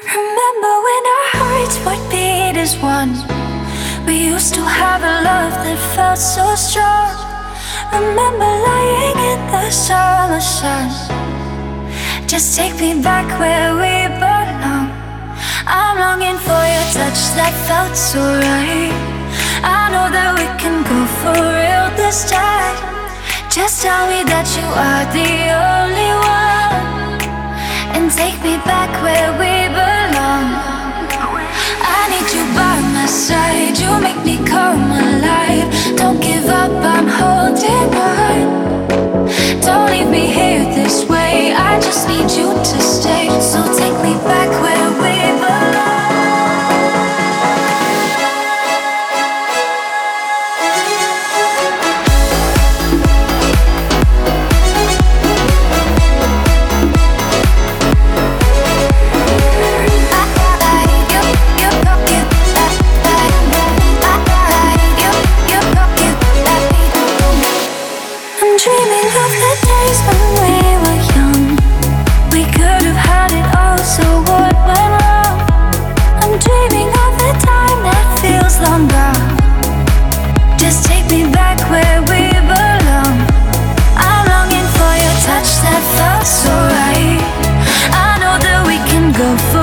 Remember when our hearts would beat as one? We used to have a love that felt so strong. Remember lying in the summer sun. Just take me back where we belong. I'm longing for your touch that felt so right. I know that we can go for real this time. Just tell me that you are the only one, and take me back where we belong. I need you by my side. You make me come alive. Don't give up, I'm holding on. Don't leave me here this way. I just need you to stay. So take me back where we belong. Dreaming of the days when we were young. We could have had it all, so what went wrong? I'm dreaming of the time that feels long gone. Just take me back where we belong. I'm longing for your touch that felt so right. I know that we can go